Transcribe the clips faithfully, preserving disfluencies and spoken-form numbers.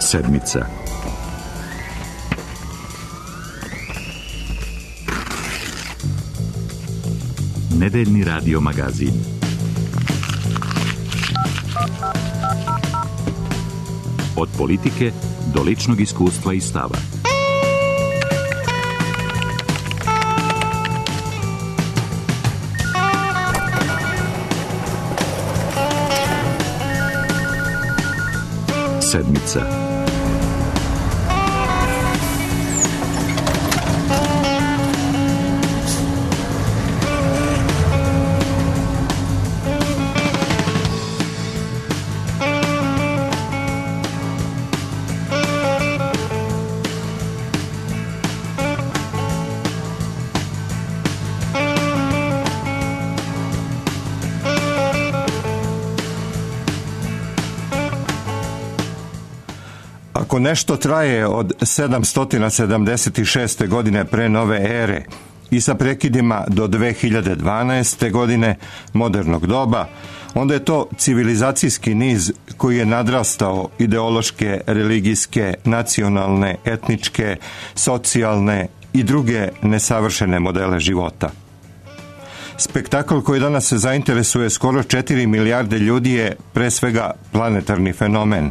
Sedmica. Nedeljni radio magazin. Od politike do ličnog iskustva i stava. Sedmica. Ako nešto traje od sedamsto sedamdeset šeste. godine pre nove ere i sa prekidima do dve hiljade dvanaeste. godine modernog doba, onda je to civilizacijski niz koji je nadrastao ideološke, religijske, nacionalne, etničke, socijalne i druge nesavršene modele života. Spektakl koji danas se zainteresuje skoro četiri milijarde ljudi je pre svega planetarni fenomen.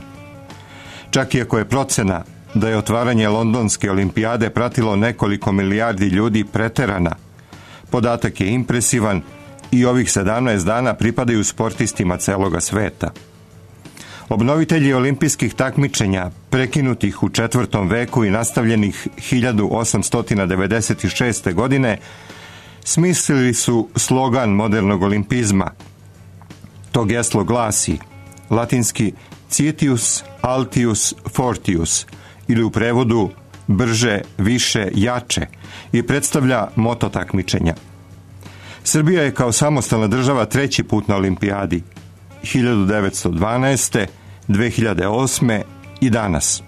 Čak i ako je procena da je otvaranje Londonske olimpijade pratilo nekoliko milijardi ljudi preterana, podatak je impresivan i ovih sedamnaest dana pripadaju sportistima celoga sveta. Obnovitelji olimpijskih takmičenja, prekinutih u četvrtom veku i nastavljenih hiljadu osamsto devedeset šeste. godine, smislili su slogan modernog olimpizma. To geslo glasi, latinski Citius, Altius, Fortius, ili u prevodu brže, više, jače, i predstavlja moto takmičenja. Srbija je kao samostalna država treći put na olimpijadi, hiljadu devetsto dvanaeste. dve hiljade osme. i danas.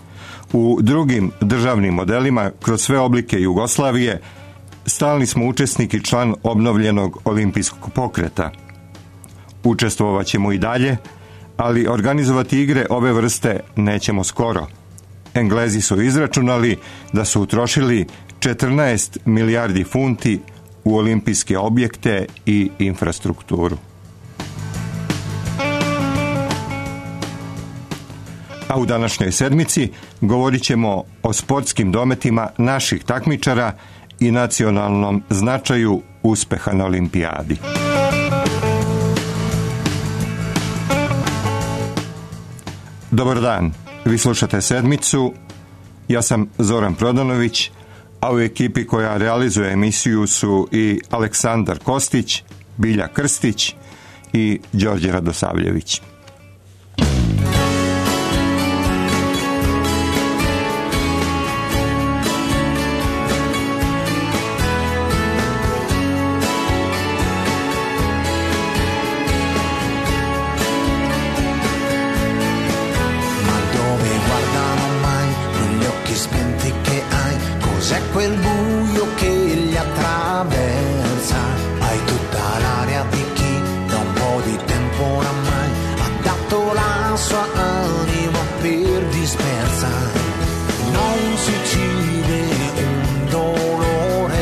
U drugim državnim modelima, kroz sve oblike Jugoslavije, stalni smo učesnik i član obnovljenog olimpijskog pokreta. Učestvovaćemo i dalje, ali organizovati igre ove vrste nećemo skoro. Englezi su izračunali da su utrošili četrnaest milijardi funti u olimpijske objekte i infrastrukturu. A u današnjoj sedmici govorit ćemo o sportskim dometima naših takmičara i nacionalnom značaju uspeha na olimpijadi. Dobar dan, vi slušate Sedmicu, ja sam Zoran Prodanović, a u ekipi koja realizuje emisiju su i Aleksandar Kostić, Bilja Krstić i Đorđe Radosavljević. Quel buio che li attraversa, hai tutta l'aria di chi da un po' di tempo oramai ha dato la sua anima per dispersa. Non si uccide un dolore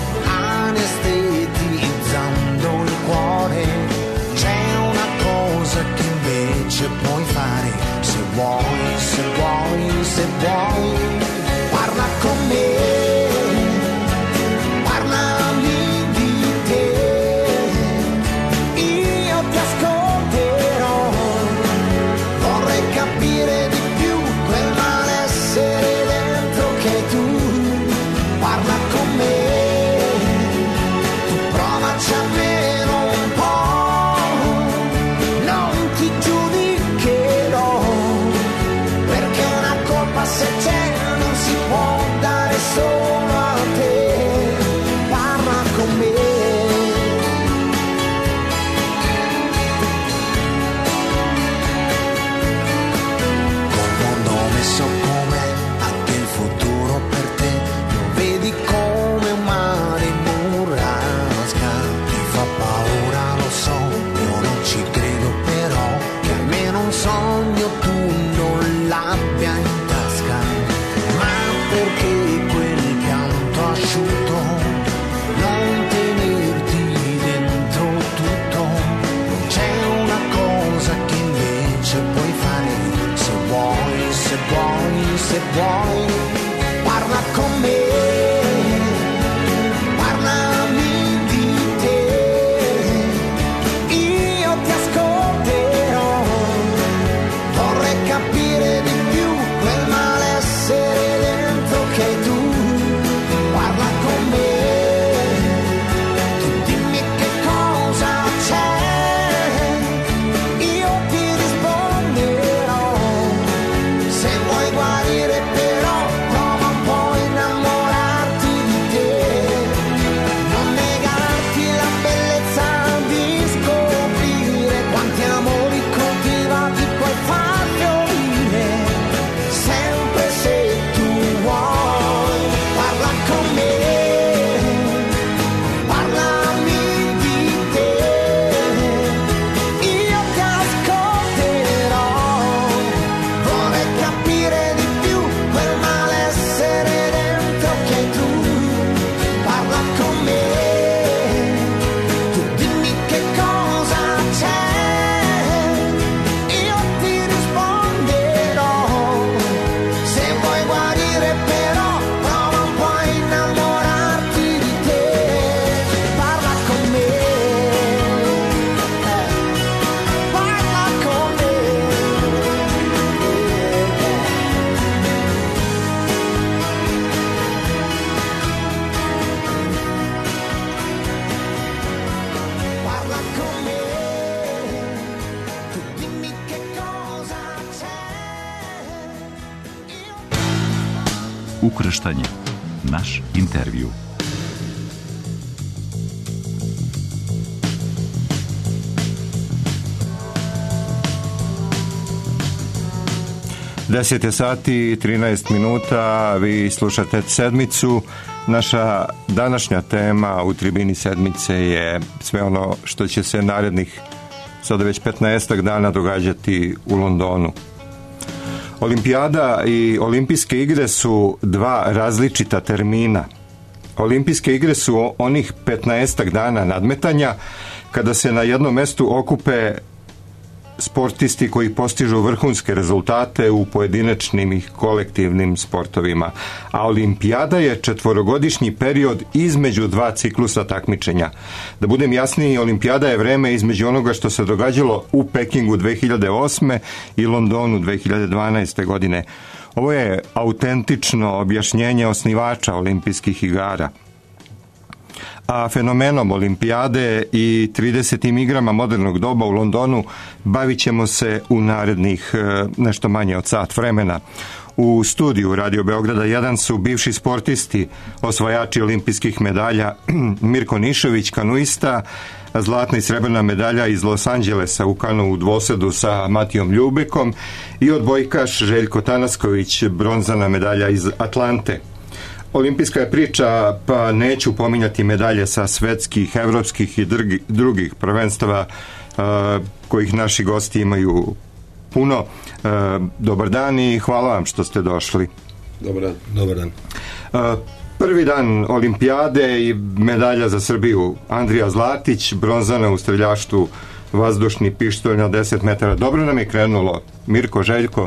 anestetizzando il cuore, c'è una cosa che invece puoi fare, se vuoi, se vuoi, se vuoi, parla con me. Se c'è vuoi, parla con me. Ukrštanje. Naš intervju. deset je sati i trinaest minuta, vi slušate sedmicu. Naša današnja tema u tribini sedmice je sve ono što će se narednih sada već petnaestak dana događati u Londonu. Olimpijada i olimpijske igre su dva različita termina. Olimpijske igre su onih petnaestak dana nadmetanja kada se na jednom mestu okupe sportisti koji postižu vrhunske rezultate u pojedinačnim i kolektivnim sportovima. A olimpijada je četvorogodišnji period između dva ciklusa takmičenja. Da budem jasniji, olimpijada je vreme između onoga što se događalo u Pekingu dve hiljade osme i Londonu dve hiljade dvanaeste. godine. Ovo je autentično objašnjenje osnivača olimpijskih igara. A fenomenom olimpijade i tridesetim igrama modernog doba u Londonu bavit ćemo se u narednih nešto manje od sat vremena. U studiju Radio Beograda jedan su bivši sportisti, osvajači olimpijskih medalja Mirko Nišović, kanuista, zlatna i srebrna medalja iz Los Angelesa u kanu u dvosedu sa Matijom Ljubekom, i odbojkaš Željko Tanasković, bronzana medalja iz Atlante. Olimpijska je priča, pa neću pominjati medalje sa svetskih, evropskih i drugi, drugih prvenstava uh, kojih naši gosti imaju puno. Uh, dobar dan i hvala vam što ste došli. Dobar dan. Dobar dan. Uh, prvi dan olimpijade i medalja za Srbiju. Andrija Zlatić, bronzana u streljaštvu, vazdušni pištolj na deset metara. Dobro nam je krenulo. Mirko, Željko?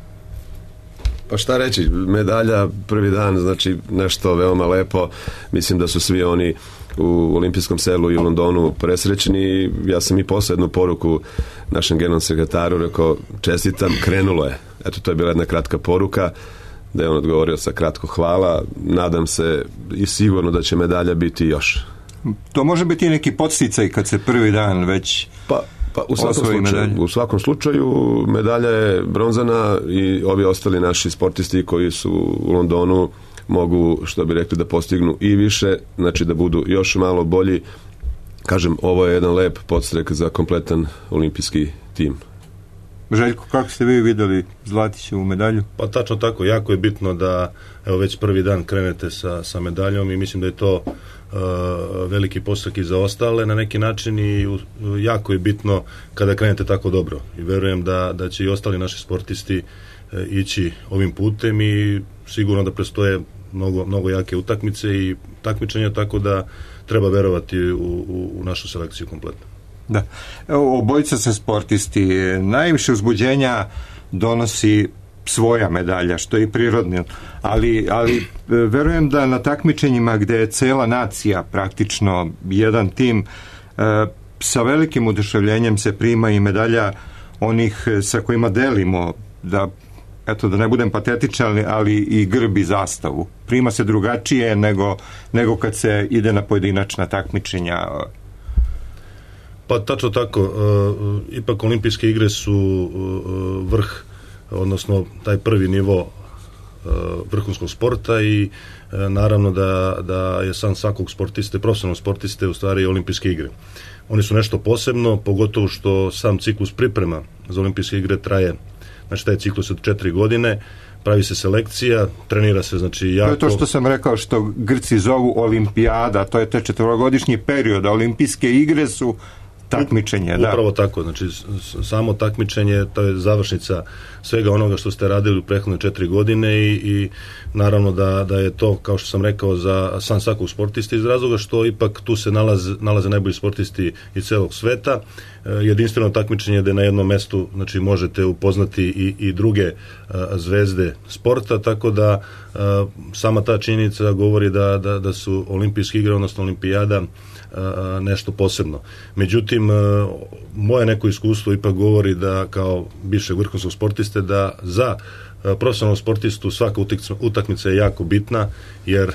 Pa šta reći, medalja prvi dan, znači nešto veoma lepo. Mislim da su svi oni u olimpijskom selu i u Londonu presrećni. Ja sam i poslao jednu poruku našem generalnom sekretaru, rekao čestitam, krenulo je. Eto, to je bila jedna kratka poruka, da je on odgovorio sa kratko hvala. Nadam se i sigurno da će medalja biti još. To može biti neki podsticaj kad se prvi dan već... Pa Pa u svakom, slučaju, u svakom slučaju medalja je bronzana i ovi ostali naši sportisti koji su u Londonu mogu, što bi rekli, da postignu i više, znači da budu još malo bolji. Kažem, ovo je jedan lep podstrek za kompletan olimpijski tim. Željko, kako ste vi videli Zlatićevu medalju? Pa tačno tako, jako je bitno da evo već prvi dan krenete sa, sa medaljom i mislim da je to Uh, veliki podstrek i za ostale na neki način i uh, jako je bitno kada krenete tako dobro i verujem da, da će i ostali naši sportisti uh, ići ovim putem i sigurno da prestoje mnogo, mnogo jake utakmice i takmičenja, tako da treba verovati u, u, u našu selekciju kompletno. Da, evo, obojica se sportisti, najviše uzbuđenja donosi svoja medalja, što je i prirodno, ali, ali verujem da na takmičenjima gde je cela nacija praktično jedan tim, sa velikim oduševljenjem se prima i medalja onih sa kojima delimo, da eto, da ne budem patetičan, ali i grb i zastavu. Prima se drugačije nego, nego kad se ide na pojedinačna takmičenja. Pa tačno tako, uh, ipak olimpijske igre su uh, vrh, odnosno taj prvi nivo uh, vrhunskog sporta i uh, naravno da, da je san svakog sportiste, profesionalnog sportiste u stvari olimpijske igre. Oni su nešto posebno, pogotovo što sam ciklus priprema za olimpijske igre traje, znači taj ciklus od četiri godine, pravi se selekcija, trenira se, znači jako... To je to što sam rekao, što Grci zovu olimpijada, to je te četvorogodišnji period, olimpijske igre su takmičenje, da. Upravo tako, znači samo takmičenje, to je završnica svega onoga što ste radili u prethodne četiri godine i, i naravno da, da je to, kao što sam rekao, za san svakog sportista iz razloga što ipak tu se nalaze, nalaze najbolji sportisti iz celog sveta. E, jedinstveno takmičenje da na jednom mestu, znači možete upoznati i, i druge a, zvezde sporta, tako da a, sama ta činjenica govori da, da, da su olimpijske igre, odnosno olimpijada, nešto posebno. Međutim, moje neko iskustvo ipak govori da kao bivšeg vrhunskog sportiste da za profesionalnog sportistu svaka utakmica je jako bitna, jer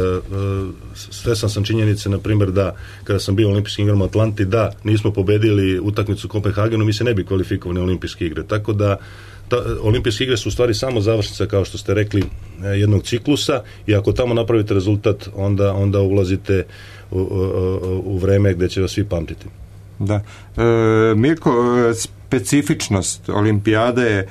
svestan sam činjenice, na primjer, da kada sam bio u olimpijskim igrama u Atlanti, da nismo pobedili utakmicu u Kopenhagenu, mi se ne bi kvalifikovali na olimpijske igre. Tako da ta, olimpijske igre su u stvari samo završnica, kao što ste rekli, jednog ciklusa i ako tamo napravite rezultat, onda, onda ulazite u, u, u vreme gde će vas svi pamtiti. Da. E, Mirko, specifičnost olimpijade je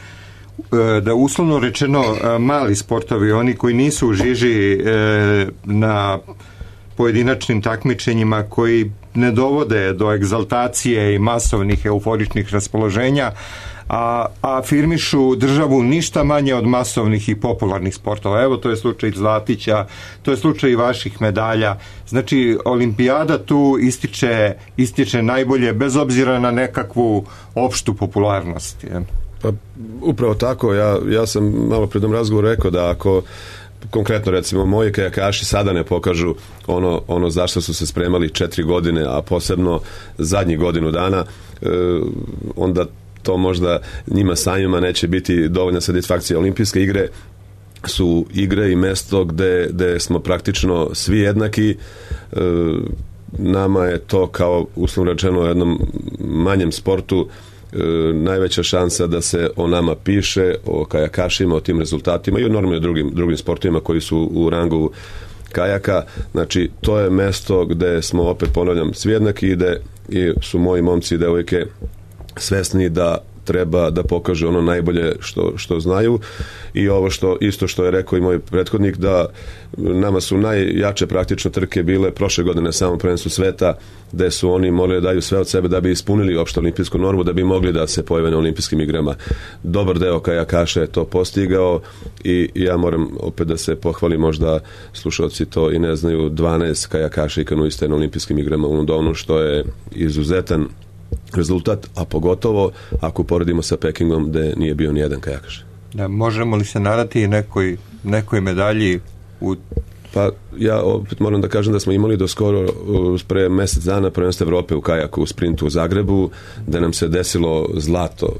da uslovno rečeno mali sportovi, oni koji nisu u žiži e, na pojedinačnim takmičenjima, koji ne dovode do egzaltacije i masovnih euforičnih raspoloženja, a afirmišu državu ništa manje od masovnih i popularnih sportova. Evo, to je slučaj Zlatića, to je slučaj vaših medalja. Znači, olimpijada tu ističe, ističe najbolje, bez obzira na nekakvu opštu popularnost. Je. Pa, upravo tako, ja, ja sam malo pred tom razgovoru rekao da ako konkretno recimo moji kajakaši sada ne pokažu ono, ono zašto su se spremali četiri godine, a posebno zadnjih godinu dana, e, onda to možda njima samima neće biti dovoljna satisfakcija. Olimpijske igre su igre i mesto gde, gde smo praktično svi jednaki. E, nama je to kao uslovno rečeno u jednom manjem sportu e, najveća šansa da se o nama piše, o kajakašima, o tim rezultatima i o normalno drugim, drugim sportovima koji su u rangu kajaka. Znači, to je mesto gde smo, opet ponavljam, svi jednaki i gde i su moji momci i devojke svesni da treba da pokaže ono najbolje što, što znaju i ovo što isto što je rekao i moj prethodnik, da nama su najjače praktično trke bile prošle godine na samom prvenstvu sveta, gde su oni morali da daju sve od sebe da bi ispunili opštu olimpijsku normu, da bi mogli da se pojave na olimpijskim igrama. Dobar deo kajakaša je to postigao i ja moram opet da se pohvalim, možda slušalci to i ne znaju, dvanaest kajakaša i kanuista na olimpijskim igrama u Londonu, što je izuzetan rezultat, a pogotovo ako poredimo sa Pekingom gde nije bio ni jedan kajakaš. Da, možemo li se nadati nekoj, nekoj medalji u... Pa ja opet moram da kažem da smo imali do skoro pre mesec dana prvenstvo Evrope u kajaku u sprintu u Zagrebu, da nam se desilo zlato.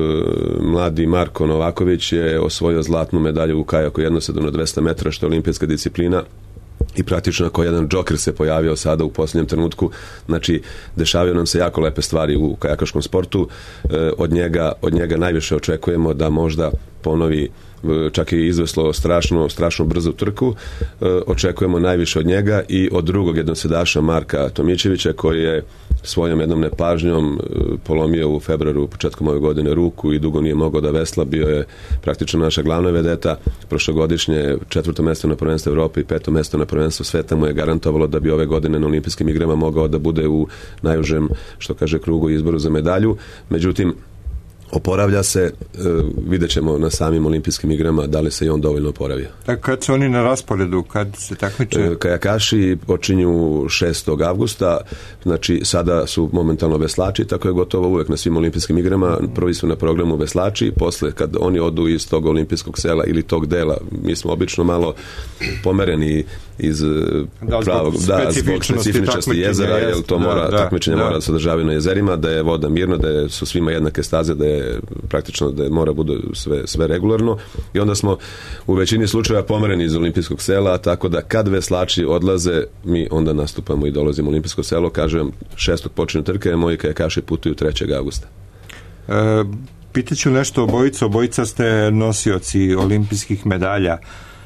Mladi Marko Novaković je osvojio zlatnu medalju u kajaku jednosedom na dvesta metara, što je olimpijska disciplina, i praktično kao jedan džoker se pojavio sada u posljednjem trenutku. Znači, dešavaju nam se jako lepe stvari u kajakaškom sportu. E, od njega, od njega najviše očekujemo da možda ponovi, čak i izveslo strašno, strašno brzu trku. E, očekujemo najviše od njega i od drugog jednosedaša Marka Tomićevića, koji je svojom jednom nepažnjom polomio u februaru početkom ove godine ruku i dugo nije mogao da vesla. Bio je praktično naša glavna vedeta. Prošlogodišnje četvrto mesto na prvenstvu Evrope i peto mesto na prvenstvu sveta mu je garantovalo da bi ove godine na olimpijskim igrama mogao da bude u najužem, što kaže, krugu izboru za medalju. Međutim, oporavlja se, e, vidjet ćemo na samim olimpijskim igrama da li se i on dovoljno oporavio. A kad su oni na rasporedu, kad se takmiče? E, kajakaši počinju šestog avgusta, znači sada su momentalno veslači, tako je gotovo uvek na svim olimpijskim igrama, prvi su na programu veslači, posle kad oni odu iz tog olimpijskog sela ili tog dela, mi smo obično malo pomereni iz da, pravog, da, zbog specifičnosti jezera, jer to mora, da, takmičenje da. mora da se održavaju na jezerima, da je voda mirna, da je, su svima jednake staze, da je praktično da je mora bude sve, sve regularno i onda smo u većini slučajeva pomereni iz olimpijskog sela, tako da kad veslači odlaze, mi onda nastupamo i dolazimo u olimpijsko selo, kažem, šestog počinju trke, moji kajakaši putuju trećeg avgusta. E, pitaću nešto o bojicu, obojica ste nosioci olimpijskih medalja.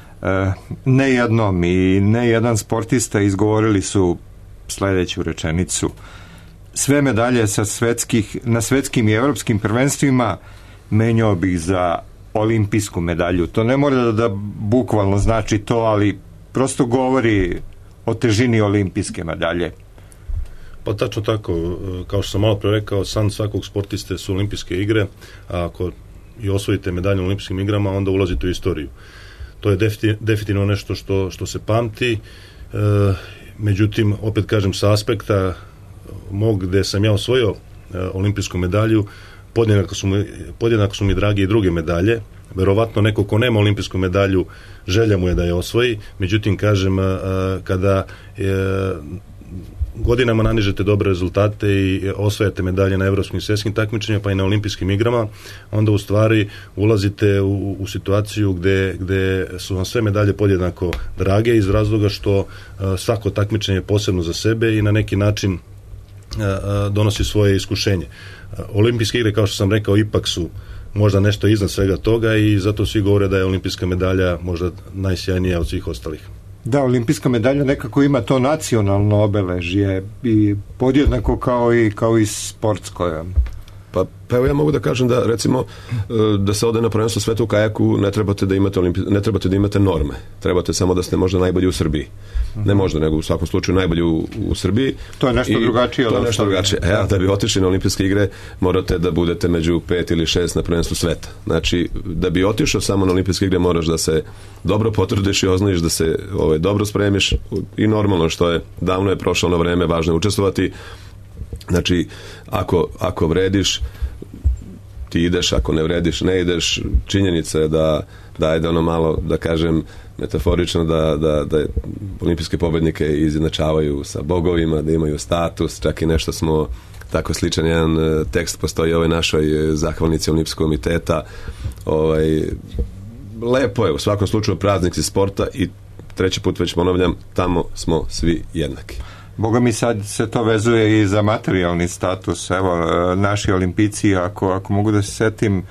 Ne jednom i ne jedan sportista izgovorili su sledeću rečenicu: sve medalje sa svetskih, na svetskim i evropskim prvenstvima menjao bih za olimpijsku medalju. To ne mora da, da bukvalno znači to, ali prosto govori o težini olimpijske medalje. Pa tačno tako, kao što sam malo pre rekao, san svakog sportiste su olimpijske igre, a ako i osvojite medalje u olimpijskim igrama, onda ulazite u istoriju. To je definitivno nešto što, što se pamti, e, međutim, opet kažem, sa aspekta mog gde sam ja osvojio e, olimpijsku medalju, podjednako su, mi, podjednako su mi dragi i druge medalje. Verovatno neko ko nema olimpijsku medalju, želja mu je da je osvoji, međutim, kažem, e, kada e, godinama nanižete dobre rezultate i osvajate medalje na evropskim i svetskim takmičenjima, pa i na olimpijskim igrama, onda u stvari ulazite u, u situaciju gde, gde su vam sve medalje podjednako drage, iz razloga što uh, svako takmičenje je posebno za sebe i na neki način uh, uh, donosi svoje iskušenje. Uh, olimpijske igre, kao što sam rekao, ipak su možda nešto iznad svega toga i zato svi govore da je olimpijska medalja možda najsjajnija od svih ostalih. Da, olimpijska medalja nekako ima to nacionalno obeležje i podjednako kao i, kao i sportsko. Pa, pa evo ja mogu da kažem da recimo da se ode na prvenstvo sveta u kajaku ne trebate da imate olimpi... ne trebate da imate norme. Trebate samo da ste možda najbolji u Srbiji. Uh-huh. Ne možda, nego u svakom slučaju najbolji u, u Srbiji. To je nešto drugačije. To je nešto drugačije. E, ja, da bi otišli na olimpijske igre morate da budete među pet ili šest na prvenstvu sveta. Znači, da bi otišao samo na olimpijske igre moraš da se dobro potrudiš i oznajiš, da se ovaj, dobro spremiš i normalno što je, davno je prošlo na vreme, važno je učestvovati. Znači, ako, ako vrediš, ti ideš, ako ne vrediš, ne ideš. Činjenica je da, da je da ono malo, da kažem, metaforično, da, da, da olimpijske pobednike izjednačavaju sa bogovima, da imaju status, čak i nešto smo, tako sličan jedan tekst postoji ovoj našoj zahvalnici Olimpijskog komiteta. Ovaj, lepo je, u svakom slučaju praznik si sporta i treći put već ponavljam, tamo smo svi jednaki. Boga mi sad se to vezuje i za materijalni status. Evo, naši olimpijci, ako, ako mogu da se setim,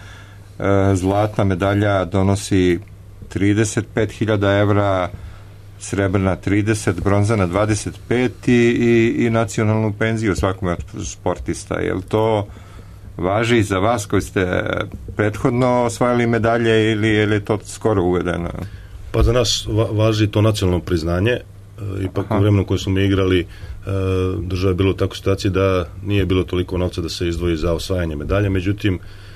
zlatna medalja donosi trideset pet hiljada evra, srebrna trideset, bronzana dvadeset pet i, i, i nacionalnu penziju svakome od sportista. Je li to važi i za vas koji ste prethodno osvajali medalje ili je li to skoro uvedeno? Pa za nas va- važi to nacionalno priznanje. Ipak Aha. u vremenu koje smo mi igrali, država je bilo u takvoj situaciji da nije bilo toliko novca da se izdvoji za osvajanje medalje, međutim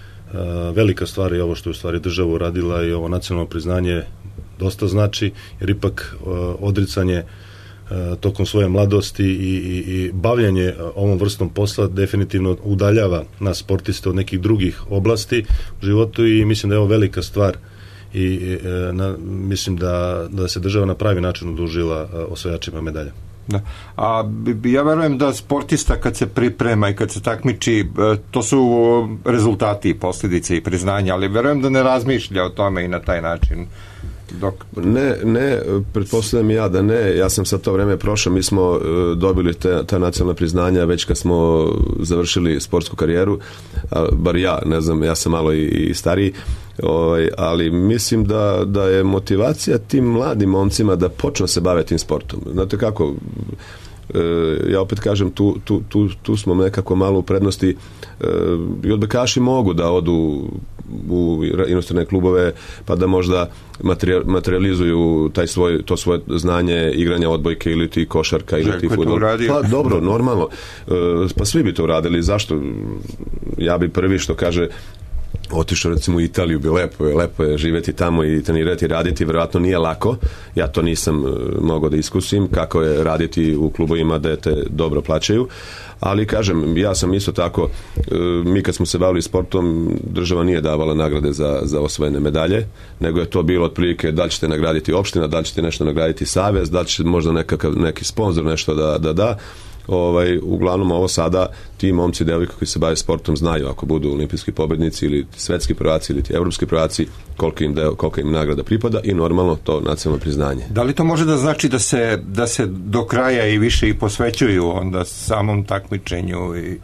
velika stvar je ovo što je u stvari država uradila i ovo nacionalno priznanje dosta znači, jer ipak odricanje tokom svoje mladosti i, i, i bavljanje ovom vrstom posla definitivno udaljava nas sportiste od nekih drugih oblasti u životu i mislim da je ovo velika stvar i na, mislim da, da se država na pravi način odužila osvajačima medalja. Da. A ja verujem da sportista kad se priprema i kad se takmiči, to su rezultati i posljedice i priznanja, ali verujem da ne razmišlja o tome i na taj način. Dok... Ne, ne, pretpostavljam ja da ne, ja sam sad to vreme prošao, mi smo uh, dobili te, ta nacionalna priznanja već kad smo završili sportsku karijeru, a, bar ja, ne znam, ja sam malo i, i stariji, ovaj, ali mislim da, da je motivacija tim mladim momcima da počnu se baviti tim sportom. Znate kako, e, ja opet kažem, tu, tu, tu, tu smo nekako malo u prednosti, e, i odbojkaši mogu da odu u inostrane klubove pa da možda materializuju taj svoj, to svoje znanje igranja odbojke ili ti košarka ili ti fudbal. Pa dobro, normalno. Pa svi bi to uradili. Zašto? Ja bi prvi što kaže otišao recimo u Italiju, bi lepo je, lepo je živjeti tamo i trenirati, raditi, vjerojatno nije lako, ja to nisam mogao da iskusim, kako je raditi u klubovima da te dobro plaćaju, ali kažem, ja sam isto tako, mi kad smo se bavili sportom, država nije davala nagrade za, za osvojene medalje, nego je to bilo otprilike da li ćete nagraditi opština, da li ćete nešto nagraditi savez, da li će možda nekakav, neki sponzor nešto da da, da. Ovaj, uglavnom ovo sada ti momci i devojke koji se bave sportom znaju ako budu olimpijski pobednici ili svetski prvaci ili evropski prvaci koliko im, deo, koliko im nagrada pripada i normalno to nacionalno priznanje. Da li to može da znači da se, da se do kraja i više i posvećuju onda samom takmičenju? I...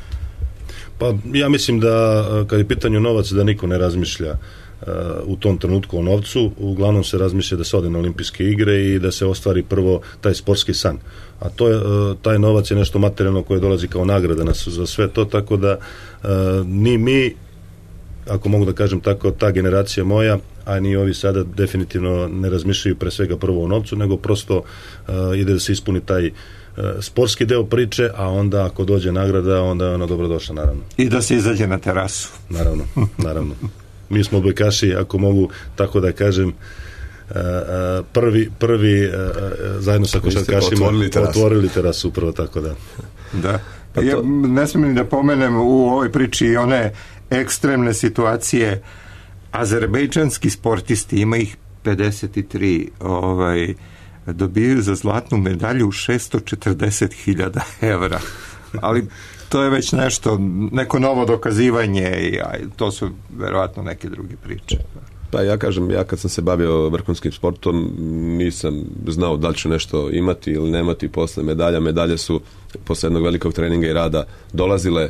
Pa ja mislim da kad je pitanju novac da niko ne razmišlja uh, u tom trenutku o novcu, uglavnom se razmišlja da se ode na olimpijske igre i da se ostvari prvo taj sportski san. A to je, taj novac je nešto materijalno koje dolazi kao nagrada nas za sve to, tako da uh, ni mi, ako mogu da kažem tako, ta generacija moja, a ni ovi sada definitivno ne razmišljaju pre svega prvo o novcu, nego prosto uh, ide da se ispuni taj uh, sportski deo priče, a onda ako dođe nagrada, onda je ona dobrodošla, naravno. I da se izađe na terasu. Naravno, naravno. Mi smo odbojkaši, ako mogu tako da kažem, Uh, uh, prvi, prvi uh, uh, zajedno sa košarkašima otvorili terasu. otvorili terasu upravo tako da. Da. Pa to... Ja ne smijem ni da pomenem u ovoj priči i one ekstremne situacije. Azerbejdžanski sportisti, ima ih pedeset tri, ovaj, dobijaju za zlatnu medalju šesto četrdeset hiljada evra. Ali to je već nešto, neko novo dokazivanje i a, to su verovatno neke druge priče. Pa ja kažem, ja kad sam se bavio vrhunskim sportom nisam znao da li ću nešto imati ili nemati posle medalja. Medalje su posle jednog velikog treninga i rada dolazile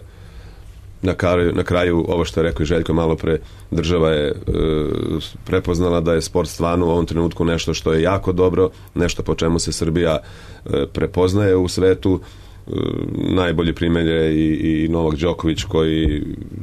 na kraju, na kraju ovo što je rekao i Željko malo pre, država je e, prepoznala da je sport stvarno u ovom trenutku nešto što je jako dobro, nešto po čemu se Srbija e, prepoznaje u svetu. E, najbolji primjer je i, i Novak Đoković koji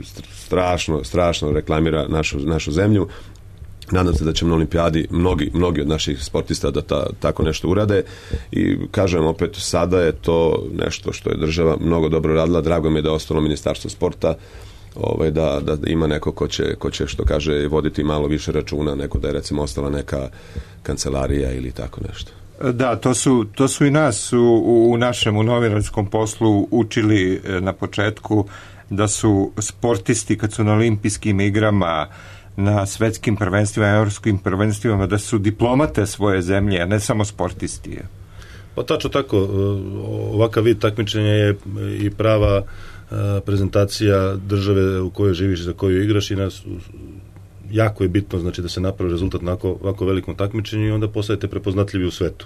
strašno, strašno reklamira našu, našu zemlju. Nadam se da će na olimpijadi mnogi, mnogi od naših sportista da ta, tako nešto urade i kažem opet, sada je to nešto što je država mnogo dobro radila, drago mi je da je ostalo ministarstvo sporta, ovaj, da, da, da ima neko ko će, ko će, što kaže, voditi malo više računa, neko da je recimo ostala neka kancelarija ili tako nešto. Da, to su, to su i nas u, u našem u novinarskom poslu učili na početku da su sportisti kad su na olimpijskim igrama, na svetskim prvenstvima, evropskim prvenstvima, da su diplomate svoje zemlje, a ne samo sportisti. Pa tačno tako, ovakav vid takmičenja je i prava prezentacija države u kojoj živiš i za koju igraš i nas jako je bitno, znači da se napravi rezultat na ovako velikom takmičenju i onda postajete prepoznatljivi u svetu.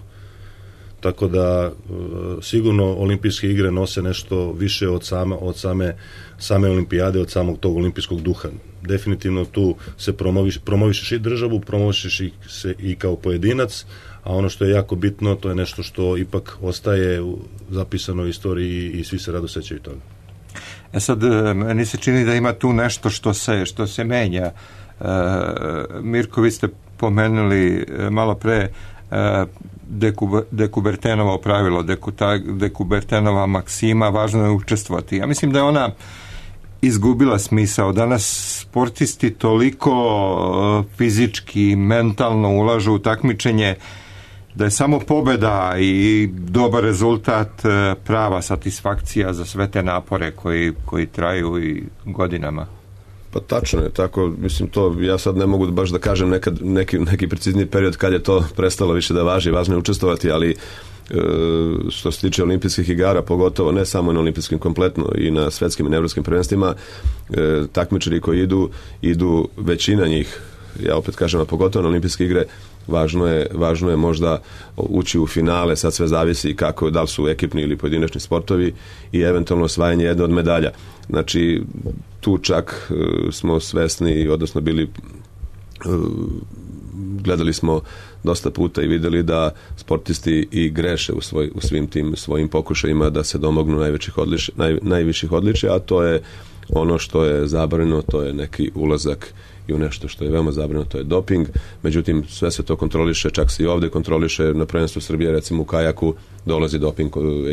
Tako da sigurno olimpijske igre nose nešto više od same, od same, same olimpijade, od samog tog olimpijskog duha. Definitivno tu se promoviš, promovišeš i državu, promovišeš i se i kao pojedinac, a ono što je jako bitno, to je nešto što ipak ostaje zapisano u istoriji i svi se rado sećaju toga. E sad, meni se čini da ima tu nešto što se, što se menja. E, Mirko, vi ste pomenuli malo pre Deku, Dekubertenovo pravilo, Dekuta, Dekubertenova maksima, važno je učestvovati. Ja mislim da je ona izgubila smisao. Danas sportisti toliko fizički, mentalno ulažu u takmičenje da je samo pobeda i dobar rezultat prava satisfakcija za sve te napore koji, koji traju i godinama. Pa tačno je, tako, mislim to, ja sad ne mogu baš da kažem nekad, neki, neki precizniji period kad je to prestalo više da važi, važno je učestvovati, ali e, što se tiče olimpijskih igara, pogotovo ne samo na olimpijskim, kompletno i na svetskim i na evropskim prvenstvima, e, takmičari koji idu, idu većina njih, ja opet kažem, a pogotovo na olimpijske igre, važno je, važno je možda ući u finale, sad sve zavisi kako, da li su ekipni ili pojedinačni sportovi i eventualno osvajanje jedne od medalja. Znači, tu čak uh, smo svesni, odnosno bili uh, gledali smo dosta puta i videli da sportisti i greše u, svoj, u svim tim svojim pokušajima da se domognu najvećih odličja, naj, najviših odličja, a to je Ono što je zabranjeno, to je neki ulazak i u nešto što je veoma zabranjeno, to je doping. Međutim, sve se to kontroliše, čak se i ovde kontroliše. Na prvenstvu Srbije, recimo u kajaku, dolazi doping,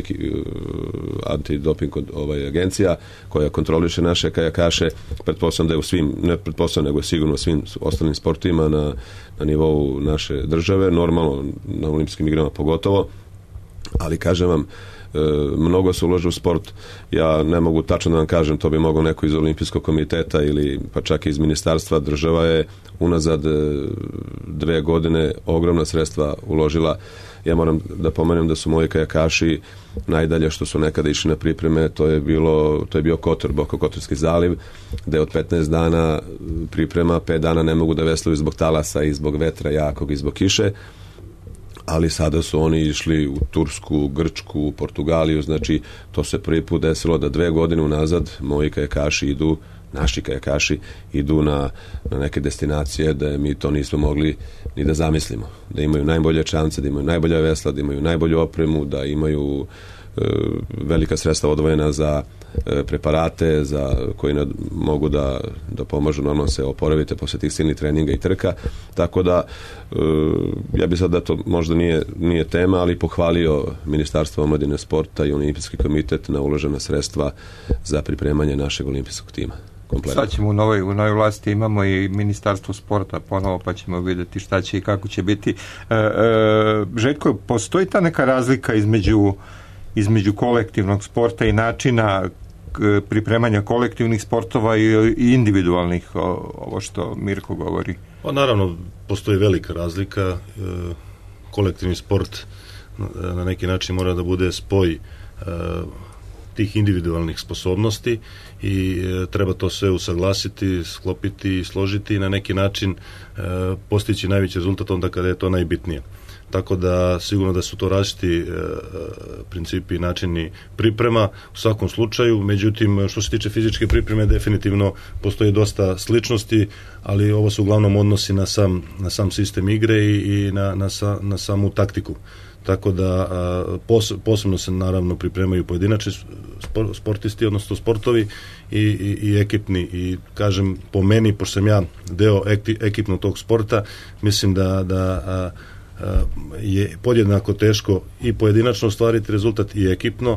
antidoping ovaj, agencija koja kontroliše naše kajakaše. Pretpostavljam da je u svim, ne pretpostavljam, nego je sigurno u svim ostalim sportima na, na nivou naše države, normalno na olimpijskim igrama pogotovo, ali kažem vam, mnogo se ulaže u sport. Ja ne mogu tačno da vam kažem, to bi mogao neko iz olimpijskog komiteta ili pa čak i iz ministarstva. Država je unazad dve godine ogromna sredstva uložila. Ja moram da pomenem da su moji kajakaši najdalje što su nekada išli na pripreme, to je bilo, to je bio Kotor, Bokokotorski zaliv, gde od petnaest dana priprema, pet dana ne mogu da veslaju zbog talasa i zbog vetra jakog i zbog kiše, ali sada su oni išli u Tursku, Grčku, Portugaliju, znači to se prvi put desilo da dve godine unazad moji kajakaši idu, naši kajakaši idu na, na neke destinacije da mi to nismo mogli ni da zamislimo, da imaju najbolje čamce, da imaju najbolja vesla, da imaju najbolju opremu, da imaju e, velika sredstva odvojena za e, preparate za koji nad, mogu da, da pomažu normalno se oporavite posle tih silnih treninga i trka, tako da e, ja bih sad da to možda nije, nije tema, ali pohvalio Ministarstvo omladine sporta i Olimpijski komitet na uložena sredstva za pripremanje našeg olimpijskog tima. Kompletno. Sad ćemo u novoj, u novoj vlasti imamo i Ministarstvo sporta ponovo, pa ćemo vidjeti šta će i kako će biti. E, e, Željko, postoji ta neka razlika između, između kolektivnog sporta i načina pripremanja kolektivnih sportova i individualnih, ovo što Mirko govori? Pa naravno, postoji velika razlika. E, kolektivni sport na neki način mora da bude spoj e, tih individualnih sposobnosti i e, treba to sve usaglasiti, sklopiti i složiti i na neki način e, postići najveći rezultat onda kada je to najbitnije. Tako da sigurno da su to različiti e, principi i načini priprema u svakom slučaju, međutim što se tiče fizičke pripreme definitivno postoji dosta sličnosti, ali ovo se uglavnom odnosi na sam, na sam sistem igre i, i na, na, sa, na samu taktiku. Tako da pos, posebno se naravno pripremaju pojedinačni sportisti, odnosno sportovi i, i, i ekipni, i kažem po meni, pošto sam ja deo ekipnog tog sporta, mislim da, da a, a, je podjednako teško i pojedinačno ostvariti rezultat i ekipno.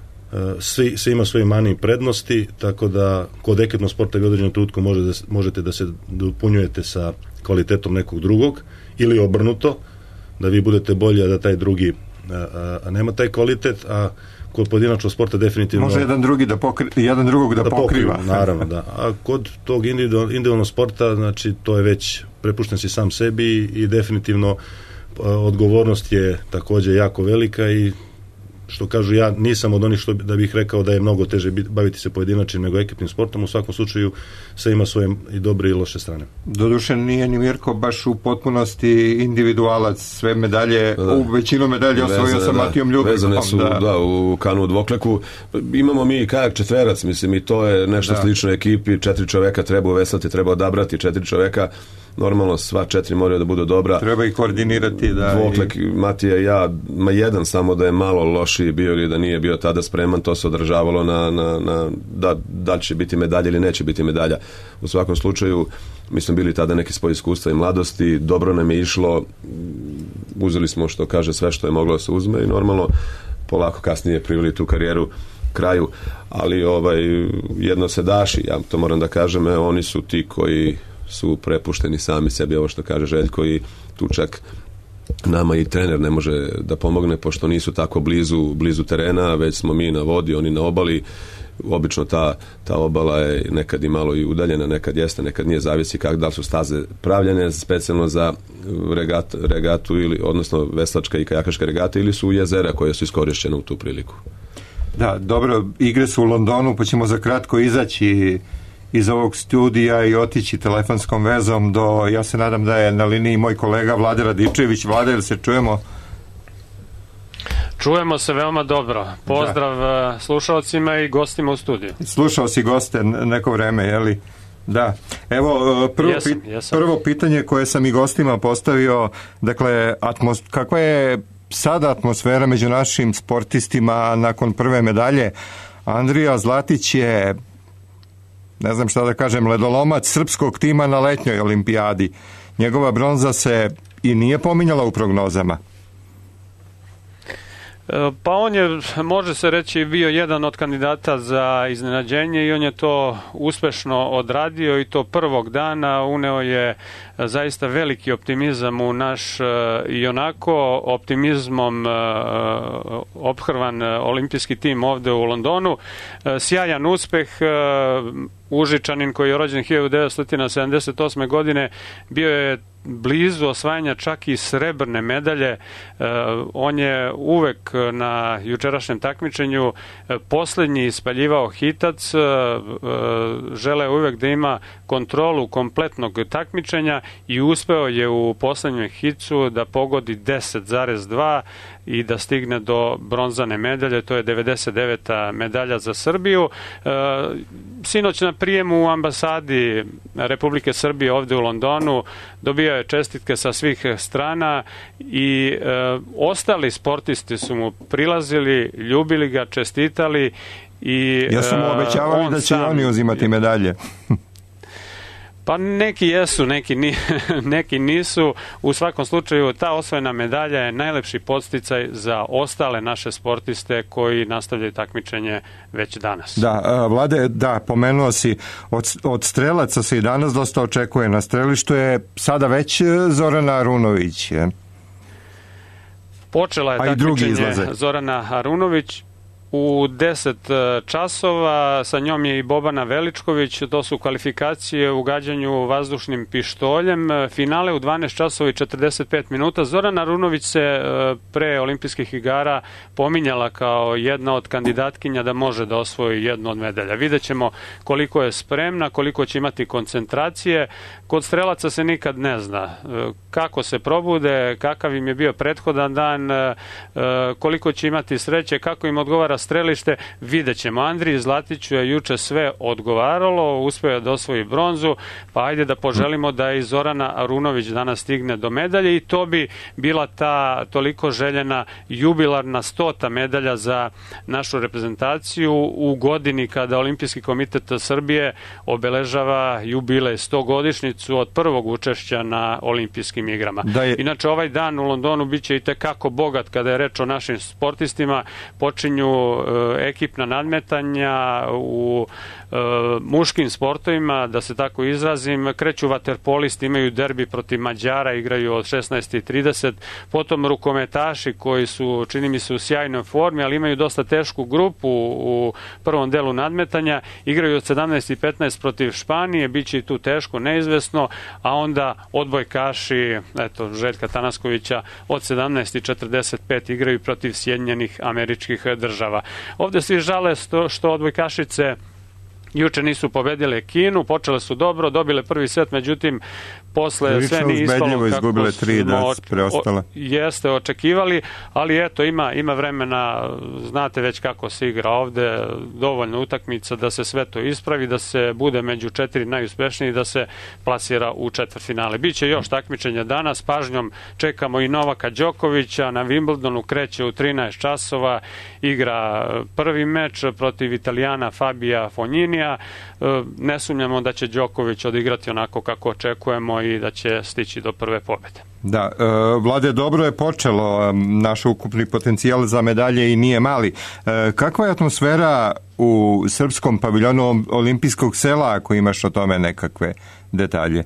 Svi, svi ima svoje mane i prednosti, tako da kod ekipnog sporta vi u određenom trenutku može da, možete da se dopunjujete sa kvalitetom nekog drugog ili obrnuto, da vi budete bolji, a da taj drugi a, a nema taj kvalitet, a kod pojedinačnog sporta definitivno može jedan drugi da pokri, jedan drugog da, da pokriva. pokriva naravno, da. A kod tog individual, individualnog sporta, znači to je već prepušten si sam sebi i definitivno a, odgovornost je takođe jako velika i što kažu, ja nisam od onih što da bih rekao da je mnogo teže baviti se pojedinačnim nego ekipnim sportom. U svakom slučaju sve ima svoje i dobre i loše strane. Doduše nije ni Mirko baš u potpunosti individualac, sve medalje, da, u većinu medalje osvojio sa Matijom Ljubikom. Vezane su da. da, u kanu dvokleku. Imamo mi kajak četverac, mislim, i to je nešto da. slično ekipi, četiri čoveka treba uveslati, treba odabrati četiri čoveka. Normalno sva četiri moraju da budu dobra. Treba ih koordinirati. Da, dvoklek, i... Matija i ja, ma jedan samo da je malo lošiji bio ili da nije bio tada spreman, to se održavalo na, na, na da, da će biti medalja ili neće biti medalja. U svakom slučaju, mi smo bili tada neki spoj iskustva i mladosti, dobro nam je išlo, uzeli smo, što kaže, sve što je moglo da se uzme i normalno polako kasnije priveli tu karijeru kraju, ali ovaj, jedno se daši, ja to moram da kažem, evo, oni su ti koji su prepušteni sami sebi, ovo što kaže Željko, i tu čak nama i trener ne može da pomogne, pošto nisu tako blizu, blizu terena, već smo mi na vodi, oni na obali. Obično ta, ta obala je nekad i malo i udaljena, nekad jeste, nekad nije, zavisi kako, da li su staze pravljene specijalno za regat, regatu, ili, odnosno veslačka i kajakaška regata, ili su jezera koje su iskorišćene u tu priliku. Da, dobro, igre su u Londonu, pa ćemo za kratko izaći iz ovog studija i otići telefonskom vezom do, ja se nadam da je na liniji moj kolega Vlade Radičević. Vlade, ili se čujemo? Čujemo se veoma dobro. Pozdrav da. slušalcima i gostima u studiju. Slušao si goste neko vreme, je li? Da. Evo, prvo, jesam, pit, jesam. prvo pitanje koje sam i gostima postavio, dakle, atmos, kakva je sada atmosfera među našim sportistima nakon prve medalje? Andrija Zlatić je ne znam šta da kažem, ledolomac srpskog tima na letnjoj olimpijadi. Njegova bronza se i nije pominjala u prognozama. Pa on je, može se reći, bio jedan od kandidata za iznenađenje i on je to uspešno odradio i to prvog dana. Uneo je zaista veliki optimizam u naš i onako optimizmom ophrvan olimpijski tim ovde u Londonu. Sjajan uspeh. Užičanin koji je rođen hiljadu devetsto sedamdeset osme. godine bio je blizu osvajanja čak i srebrne medalje. On je uvek na jučerašnjem takmičenju poslednji ispaljivao hitac, želeo uvek da ima kontrolu kompletnog takmičenja i uspeo je u poslednjem hicu da pogodi deset zarez dva i da stigne do bronzane medalje, to je devedeset deveta medalja za Srbiju. Sinoć na prijemu u ambasadi Republike Srbije ovde u Londonu dobio je čestitke sa svih strana i e, ostali sportisti su mu prilazili, ljubili ga, čestitali i ja sam mu obećavali da će sam... oni uzimati medalje. Pa neki jesu, neki, ni, neki nisu. U svakom slučaju ta osvojena medalja je najlepši podsticaj za ostale naše sportiste koji nastavljaju takmičenje već danas. Da, Vlade, da, pomenuo si, od, od strelaca se i danas dosta očekuje na strelištu, je sada već Zorana Arunović. Je. Počela je takmičenje Zorana Arunović. U deset časova, sa njom je i Bobana Veličković, to su kvalifikacije u gađanju vazdušnim pištoljem, finale u dvanaest časova i četrdeset pet minuta. Zorana Arunović se pre olimpijskih igara pominjala kao jedna od kandidatkinja da može da osvoji jednu od medalja. Vidjet ćemo koliko je spremna, koliko će imati koncentracije. Kod strelaca se nikad ne zna kako se probude, kakav im je bio prethodan dan, koliko će imati sreće, kako im odgovara strelište, vidjet ćemo. Andriji Zlatiću je juče sve odgovaralo, uspeo je da osvoji bronzu, pa ajde da poželimo da i Zorana Arunović danas stigne do medalje i to bi bila ta toliko željena jubilarna stota medalja za našu reprezentaciju u godini kada Olimpijski komitet Srbije obeležava jubilej stogodišnjicu od prvog učešća na olimpijskim igrama. Je... Inače, ovaj dan u Londonu biće i tekako bogat kada je reč o našim sportistima. Počinju ekipna nadmetanja u e, muškim sportovima, da se tako izrazim, kreću vaterpolisti, imaju derbi protiv Mađara, igraju od šesnaest i trideset, potom rukometaši koji su, čini mi se, u sjajnoj formi, ali imaju dosta tešku grupu u prvom delu nadmetanja, igraju od sedamnaest i petnaest protiv Španije, bit će i tu teško, neizvesno, a onda odbojkaši, eto, Željka Tanaskovića, od sedamnaest i četrdeset pet igraju protiv Sjedinjenih Američkih Država. Ovde svi žale što odbojkašice juče nisu pobedile Kinu, počele su dobro, dobile prvi set, međutim posle sve nije ispalo kako smo preostala. Jeste očekivali, ali eto ima, ima vremena, znate već kako se igra ovde, dovoljno utakmica da se sve to ispravi, da se bude među četiri najuspešniji, da se plasira u četvrtfinale. Biće još takmičenja danas, pažnjom čekamo i Novaka Đokovića, na Wimbledonu kreće u trinaest časova, igra prvi meč protiv Italijana Fabija Fogninija. Ne sumnjamo da će Đoković odigrati onako kako očekujemo i da će stići do prve pobede. Da, Vlade, dobro je počelo, naš ukupni potencijal za medalje i nije mali. Kakva je atmosfera u srpskom paviljonu olimpijskog sela, ako imaš o tome nekakve detalje?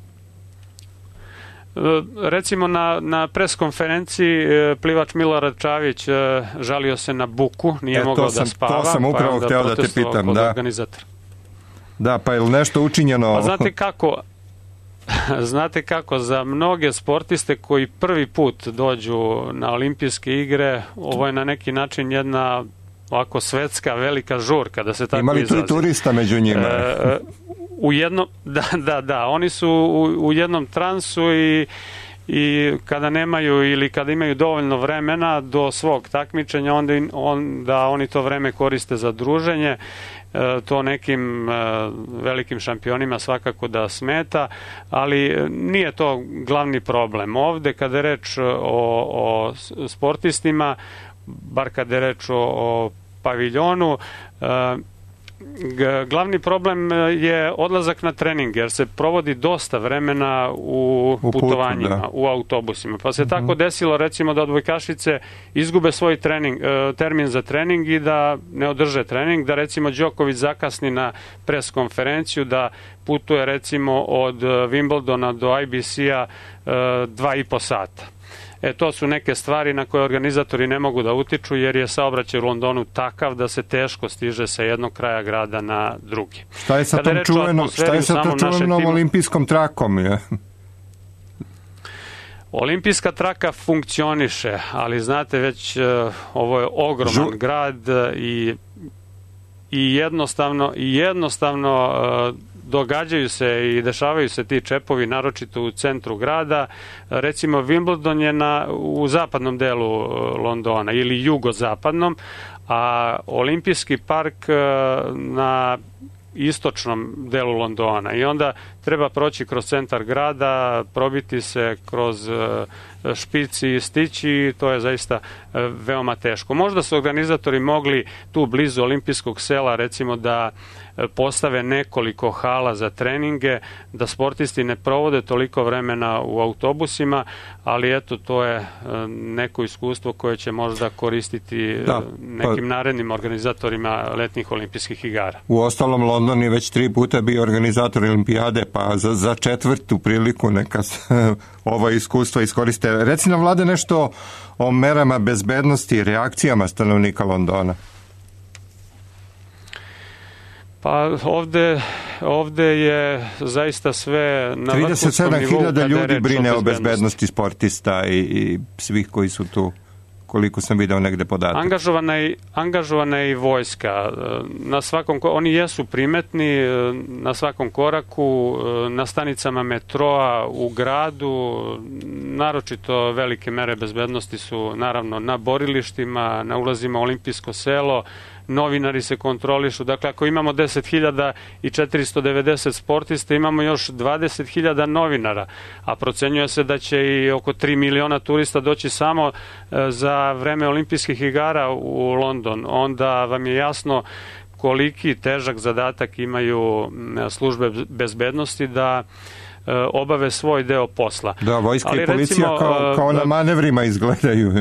Recimo na, na preskonferenciji plivač Milorad Čavić žalio se na buku, nije e, mogao sam, da spava. To sam upravo pa hteo da te pitam. Da. Da, pa je li nešto učinjeno? Pa znate kako, znate kako, za mnoge sportiste koji prvi put dođu na olimpijske igre, ovo je na neki način jedna ovako svetska velika žurka, da se tako Imali izrazi. Imali tu turista među njima? E, u jednom, da, da, da, oni su u, u jednom transu i i kada nemaju ili kada imaju dovoljno vremena do svog takmičenja, onda, onda oni to vreme koriste za druženje. E, to nekim e, velikim šampionima svakako da smeta, ali nije to glavni problem. Ovde kada je reč o, o sportistima, bar kada je reč o, o paviljonu, e, Glavni problem je odlazak na trening, jer se provodi dosta vremena u, u putovanjima, putu, u autobusima. Pa se uh-huh. tako desilo, recimo, da odbojkašice izgube svoj trening, termin za trening i da ne održe trening, da recimo Đoković zakasni na pres konferenciju, da putuje recimo od Wimbledona do I B C-a dva i po sata. E, to su neke stvari na koje organizatori ne mogu da utiču, jer je saobraćaj u Londonu takav da se teško stiže sa jednog kraja grada na drugi. Šta je sa tom čuvenom, šta je sa tom čuvenom timu, olimpijskom trakom? Je? Olimpijska traka funkcioniše, ali znate već, uh, ovo je ogroman Žu... grad i, i jednostavno, i jednostavno uh, događaju se i dešavaju se ti čepovi, naročito u centru grada. Recimo, Wimbledon je na, u zapadnom delu Londona ili jugozapadnom, a Olimpijski park na istočnom delu Londona. I onda treba proći kroz centar grada, probiti se kroz špici i stići, to je zaista veoma teško. Možda su organizatori mogli tu blizu olimpijskog sela, recimo, da postave nekoliko hala za treninge, da sportisti ne provode toliko vremena u autobusima, ali eto, to je neko iskustvo koje će možda koristiti da, nekim pa, narednim organizatorima letnjih olimpijskih igara. U ostalom, London je već tri puta bio organizator olimpijade, pa za, za četvrtu priliku neka ova iskustva iskoriste. Reci nam, Vlade, nešto o merama bezbednosti i reakcijama stanovnika Londona. Pa ovde, ovde je zaista sve na vrhunskom nivou. trideset sedam hiljada ljudi brine o bezbednosti sportista i, i svih koji su tu, koliko sam video negde podatak. Angažovana je, angažovana je i vojska. Na svakom, oni jesu primetni na svakom koraku, na stanicama metroa u gradu. Naročito velike mere bezbednosti su naravno na borilištima, na ulazima u olimpijsko selo. Novinari se kontrolišu. Dakle, ako imamo deset hiljada četiristo devedeset sportista, imamo još dvadeset hiljada novinara, a procenjuje se da će i oko tri miliona turista doći samo za vreme olimpijskih igara u London. Onda vam je jasno koliki težak zadatak imaju službe bezbednosti da obave svoj deo posla. Da, vojska i policija recimo, kao, kao na manevrima izgledaju.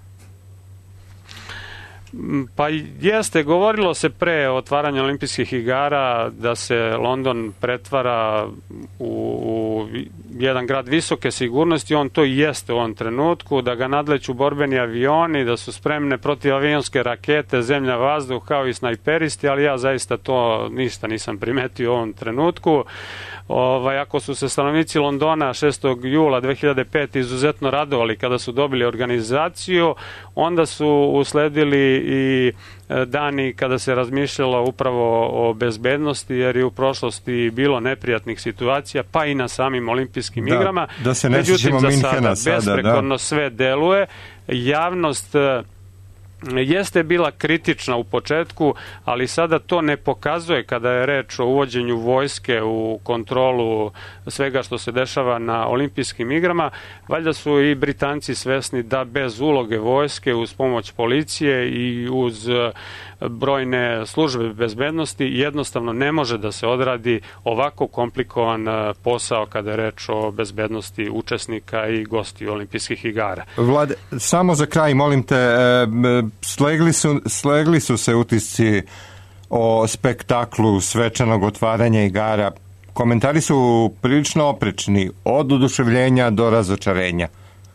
Pa jeste, govorilo se pre otvaranja olimpijskih igara da se London pretvara u, u jedan grad visoke sigurnosti, on to i jeste u ovom trenutku, da ga nadleću borbeni avioni, da su spremne protivavionske rakete, zemlja, vazduh, kao i snajperisti, ali ja zaista to ništa nisam primetio u ovom trenutku. Ovaj, ako su se stanovnici Londona šestog jula dve hiljade pete. izuzetno radovali kada su dobili organizaciju, onda su usledili i dani kada se razmišljalo upravo o bezbednosti, jer je u prošlosti bilo neprijatnih situacija, pa i na samim olimpijskim da, igrama. Da se ne Međutim, za sada, sada besprekorno da. sve deluje. Javnost jeste bila kritična u početku, ali sada to ne pokazuje kada je reč o uvođenju vojske u kontrolu svega što se dešava na olimpijskim igrama. Valjda su i Britanci svesni da bez uloge vojske, uz pomoć policije i uz brojne službe bezbednosti jednostavno ne može da se odradi ovako komplikovan posao kada je reč o bezbednosti učesnika i gostiju olimpijskih igara. Vlade, samo za kraj, molim te, slegli su, slegli su se utisci o spektaklu svečanog otvaranja igara. Komentari su prilično oprečni, od oduševljenja do razočarenja.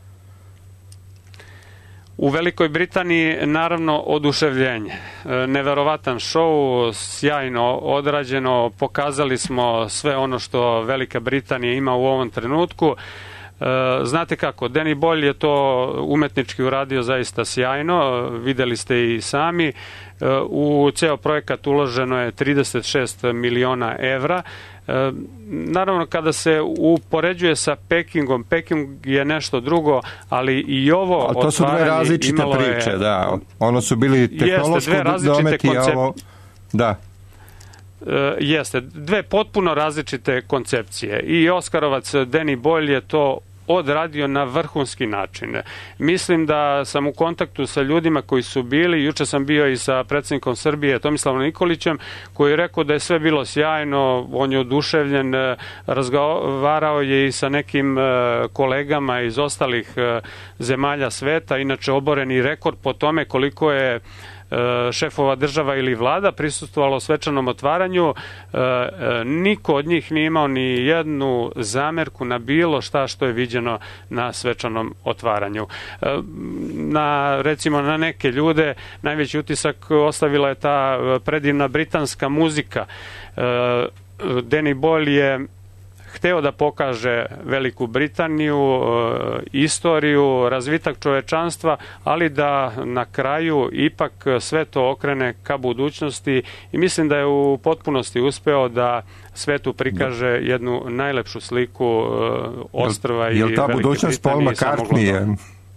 U Velikoj Britaniji naravno oduševljenje. Neverovatan šou, sjajno odrađeno, pokazali smo sve ono što Velika Britanija ima u ovom trenutku. Znate kako, Danny Boyle je to umetnički uradio zaista sjajno, videli ste i sami. U ceo projekat uloženo je trideset šest miliona evra. Naravno, kada se upoređuje sa Pekingom, Peking je nešto drugo, ali i ovo ali to su dve različite priče, je, da. Ono su bili tehnološki dometi, a ovo... Da. Jeste, dve potpuno različite koncepcije. I Oskarovac Danny Boyle je to odradio na vrhunski način. Mislim da sam u kontaktu sa ljudima koji su bili, juče sam bio i sa predsjednikom Srbije Tomislavom Nikolićem, koji je rekao da je sve bilo sjajno, on je oduševljen, razgovarao je i sa nekim kolegama iz ostalih zemalja sveta, inače oboreni rekord po tome koliko je šefova država ili vlada prisustvovalo svečanom otvaranju. Niko od njih nije imao ni jednu zamerku na bilo šta što je viđeno na svečanom otvaranju. Na, recimo, na neke ljude najveći utisak ostavila je ta predivna britanska muzika. Danny Boyle je hteo da pokaže Veliku Britaniju, istoriju, razvitak čovečanstva, ali da na kraju ipak sve to okrene ka budućnosti i mislim da je u potpunosti uspeo da svetu prikaže jednu najlepšu sliku ostrva i Velike Britanije. Je li ta budućnost Paul McCartney?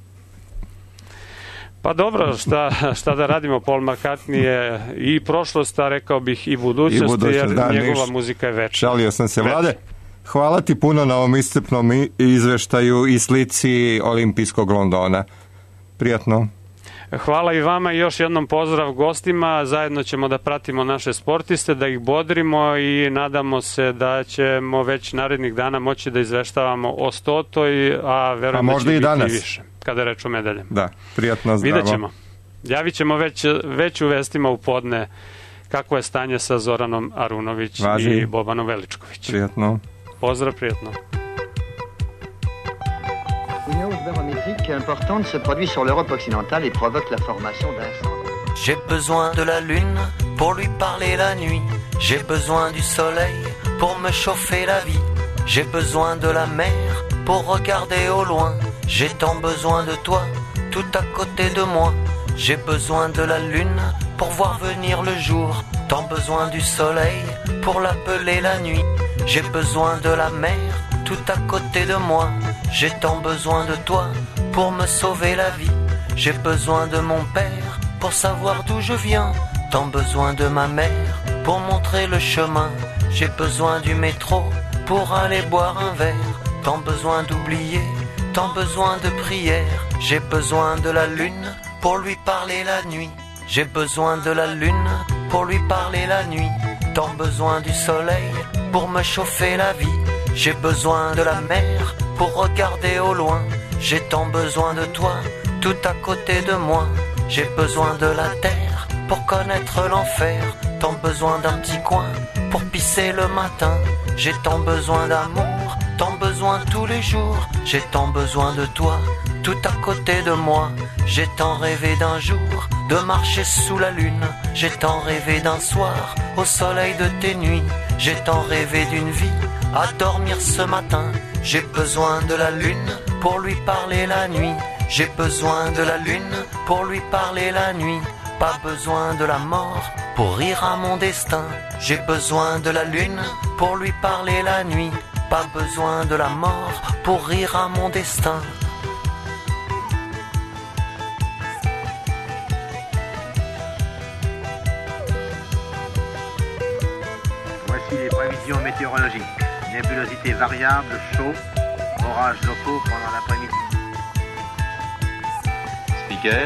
Pa dobro, šta, šta da radimo, Paul McCartney je i prošlost, a rekao bih i budućnost, I budućnost jer da, njegova niš. muzika je večna. Šalio sam se, Vlade. Hvala ti puno na ovom iscrpnom izveštaju i slici Olimpijskog Londona. Prijatno. Hvala i vama i još jednom pozdrav gostima. Zajedno ćemo da pratimo naše sportiste, da ih bodrimo i nadamo se da ćemo već narednih dana moći da izveštavamo o stotoj, a verujem da će biti i više, kada je reč o medaljama. Da, prijatno, zdravo. Vidjet ćemo. Javit ćemo već, već u vestima u podne kako je stanje sa Zoranom Arunović Važi. i Bobanom Veličković. Prijatno. Pozdrav, prijatno. Une hausse barométrique importante se produit sur l'Europe occidentale et provoque la formation d'incendies. J'ai besoin de la lune pour lui parler la nuit. J'ai besoin du soleil pour me chauffer la vie. J'ai besoin de la mer pour regarder au loin. J'ai tant besoin de toi, tout à côté de moi. J'ai besoin de la lune pour voir venir le jour. Tant besoin du soleil pour l'appeler la nuit. J'ai besoin de la mer tout à côté de moi. J'ai tant besoin de toi pour me sauver la vie. J'ai besoin de mon père pour savoir d'où je viens. Tant besoin de ma mère pour montrer le chemin. J'ai besoin du métro pour aller boire un verre. Tant besoin d'oublier, tant besoin de prière. J'ai besoin de la lune pour lui parler la nuit. J'ai besoin de la lune pour lui parler la nuit. Tant besoin du soleil pour me chauffer la vie. J'ai besoin de la mer pour regarder au loin. J'ai tant besoin de toi, tout à côté de moi. J'ai besoin de la terre pour connaître l'enfer. Tant besoin d'un petit coin pour pisser le matin. J'ai tant besoin d'amour, tant besoin tous les jours. J'ai tant besoin de toi, tout à côté de moi. J'ai tant rêvé d'un jour de marcher sous la lune. J'ai tant rêvé d'un soir au soleil de tes nuits. J'ai tant rêvé d'une vie à dormir ce matin. J'ai besoin de la lune pour lui parler la nuit. J'ai besoin de la lune pour lui parler la nuit. Pas besoin de la mort pour rire à mon destin. J'ai besoin de la lune pour lui parler la nuit. Pas besoin de la mort pour rire à mon destin. Voici les prévisions météorologiques. Nébulosité variable, chaud, orages locaux pendant l'après-midi. Speaker.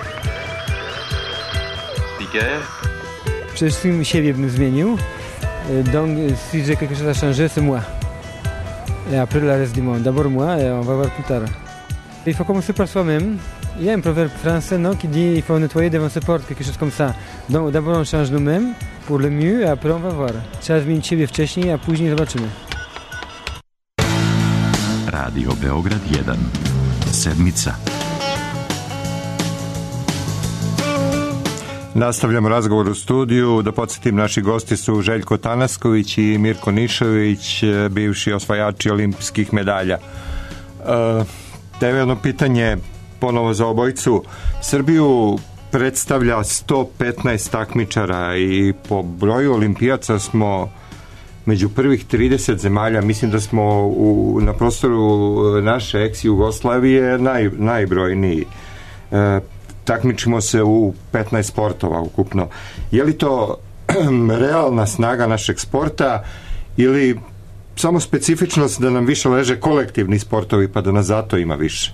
Speaker. Przede wszystkim siebie bym zmienił. Donc, si j'ai quelque chose à changer, c'est moi. Et après, le reste du monde. D'abord moi, et on va voir plus tard. Il faut commencer par soi-même. Il y a un proverbe français, non, qui dit il faut nettoyer devant ses portes, quelque chose comme ça. Donc, d'abord on change nous-mêmes pour le mieux, et après on va voir. Trzeba zmienić siebie wcześniej, a później zobaczymy. Radio Beograd jedan. Sedmica. Nastavljamo razgovor u studiju. Da podsjetim, naši gosti su Željko Tanasković i Mirko Nišović, bivši osvajači olimpijskih medalja. E, jedno pitanje ponovo za obojicu. Srbiju predstavlja sto petnaest takmičara i po broju olimpijaca smo među prvih trideset zemalja. Mislim da smo u, na prostoru naše ex-Jugoslavije naj, najbrojniji. E, takmičimo se u petnaest sportova ukupno. Je li to realna snaga našeg sporta ili samo specifičnost da nam više leže kolektivni sportovi, pa da nas zato ima više?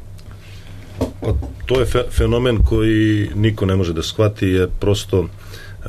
Pa, to je fe, fenomen koji niko ne može da shvati, je prosto uh,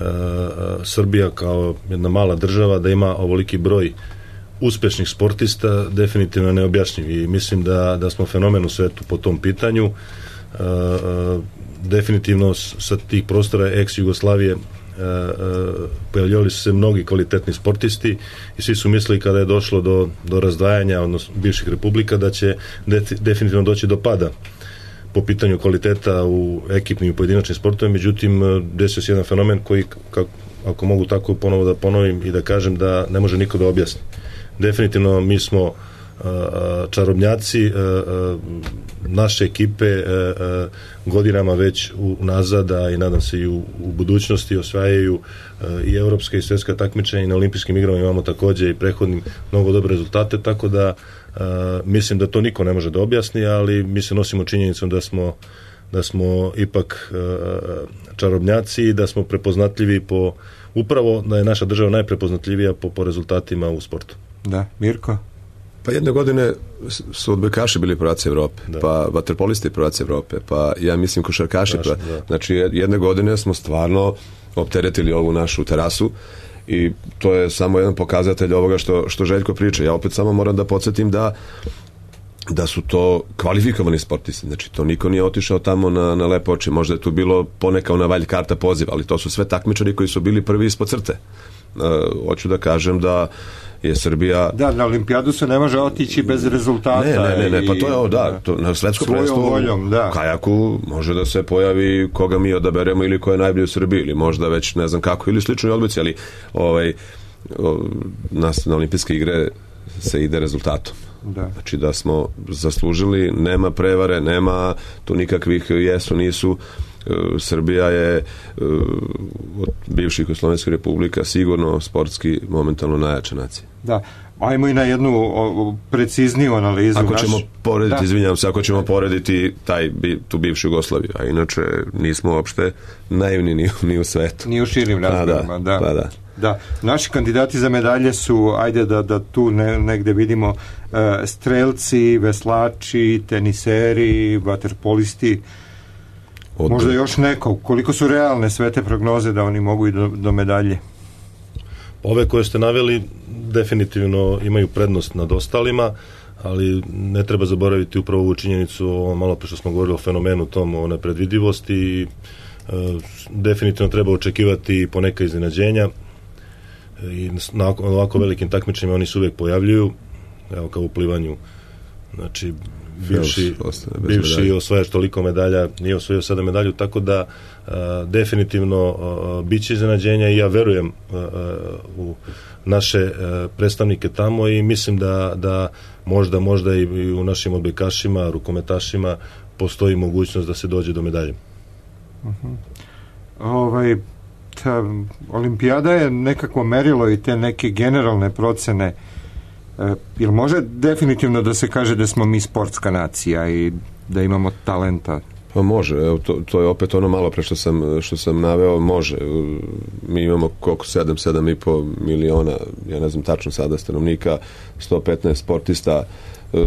Srbija kao jedna mala država da ima ovoliki broj uspešnih sportista definitivno neobjašnjiv i mislim da, da smo fenomen u svetu po tom pitanju. Uh, uh, definitivno sa tih prostora ex-Jugoslavije uh, uh, pojavljivali su se mnogi kvalitetni sportisti i svi su mislili kada je došlo do, do razdvajanja odnosno bivših republika da će de, definitivno doći do pada po pitanju kvaliteta u ekipnim i pojedinačnim sportovima, međutim desio se jedan fenomen koji, kako, ako mogu tako ponovo da ponovim i da kažem, da ne može niko da objasni. Definitivno mi smo uh, čarobnjaci, uh, uh, naše ekipe uh, uh, godinama već unazad, a i nadam se i u, u budućnosti osvajaju uh, i evropska i svjetska takmičenja i na olimpijskim igrama imamo takođe i prethodnim mnogo dobre rezultate, tako da uh, mislim da to niko ne može da objasni, ali mi se nosimo činjenicom da smo da smo ipak uh, čarobnjaci i da smo prepoznatljivi po, upravo da je naša država najprepoznatljivija po, po rezultatima u sportu. Da, Mirko? Pa jedne godine su odbojkaši bili prvaci Evrope, da. Pa vaterpolisti prvaci Evrope, pa ja mislim košarkaši. Naš, pa, znači jedne godine smo stvarno opteretili ovu našu terasu i to je samo jedan pokazatelj ovoga što, što Željko priča. Ja opet samo moram da podsjetim da da su to kvalifikovani sportisti, znači to niko nije otišao tamo na, na lepo oči, možda je tu bilo poneka ona valj karta poziv, ali to su sve takmičari koji su bili prvi ispod crte. Uh, hoću da kažem da je Srbija... Da, na olimpijadu se ne može otići bez rezultata. Ne, ne, ne, ne pa to je ovo, da, to, na svetsko prvenstvo u kajaku može da se pojavi koga mi odaberemo ili ko je najbolji u Srbiji, ili možda već ne znam kako, ili sličnoj odluci, ali ovaj, o, na, na olimpijske igre se ide rezultatom. Da. Znači da smo zaslužili, nema prevare, nema tu nikakvih jesu, nisu. Srbija je od bivših Jugoslovenskih republika sigurno sportski momentalno najjača nacija. Da, ajmo i na jednu o, precizniju analizu. Ako naš... ćemo porediti, da. izvinjavam se, ako ćemo porediti taj, tu bivšu Jugoslaviju, a inače nismo uopšte naivni ni, ni u svetu. Ni u širim razmjerima, da. Pa da. Da, naši kandidati za medalje su, ajde da, da tu ne, negde vidimo, uh, strelci, veslači, teniseri, vaterpolisti, Od... možda još neko. Koliko su realne sve te prognoze da oni mogu i do, do medalje? Ove koje ste naveli definitivno imaju prednost nad ostalima, ali ne treba zaboraviti upravo ovu činjenicu, malo pre što smo govorili o fenomenu tom, o nepredvidivosti i uh, definitivno treba očekivati poneka iznenađenja i na ovako velikim takmičenjima oni se uvijek pojavljuju, evo kao u plivanju, znači bivši, bivši osvajač toliko medalja nije osvojio sada medalju, tako da a, definitivno a, bit će iznenađenja i ja verujem a, a, u naše a, predstavnike tamo i mislim da, da možda, možda i, i u našim odbojkašima, rukometašima postoji mogućnost da se dođe do medalje. Uh-huh. Ovaj ta olimpijada je nekako merilo i te neke generalne procene. E, jel može definitivno da se kaže da smo mi sportska nacija i da imamo talenta? Pa može, evo, to, to je opet ono malo pre što sam, što sam naveo, može. Mi imamo koliko, sedam, sedam i po miliona, ja ne znam tačno sada stanovnika, sto petnaest sportista, e,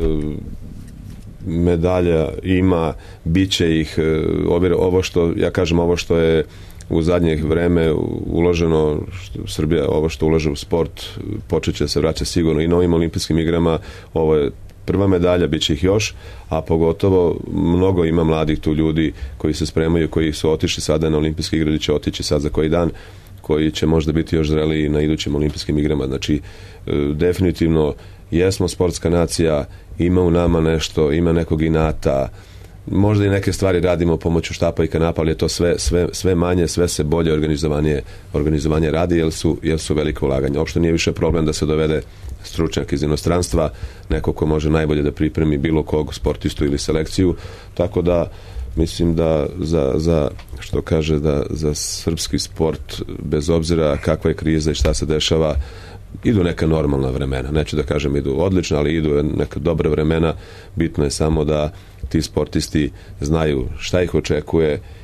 medalja ima, bit će ih, e, ovo što, ja kažem, ovo što je u zadnje vreme uloženo, što, Srbija ovo što ulaže u sport počet će se vraća sigurno i novim olimpijskim igrama. Ovo je prva medalja, bit će ih još, a pogotovo mnogo ima mladih tu ljudi koji se spremaju, koji su otišli sada na olimpijske igre ili će otići sad za koji dan, koji će možda biti još zreliji na idućim olimpijskim igrama. Znači definitivno jesmo sportska nacija, ima u nama nešto, ima nekog inata, možda i neke stvari radimo pomoću štapa i kanapa, ali je to sve, sve, sve manje, sve se bolje organizovanje, organizovanje radi, jer su, jer su velike ulaganja. Uopšte nije više problem da se dovede stručnjak iz inostranstva, neko ko može najbolje da pripremi bilo kog sportistu ili selekciju, tako da mislim da za, za što kaže da za srpski sport, bez obzira kakva je kriza i šta se dešava, idu neka normalna vremena. Neću da kažem idu odlično, ali idu neka dobra vremena. Bitno je samo da ti sportisti znaju šta ih očekuje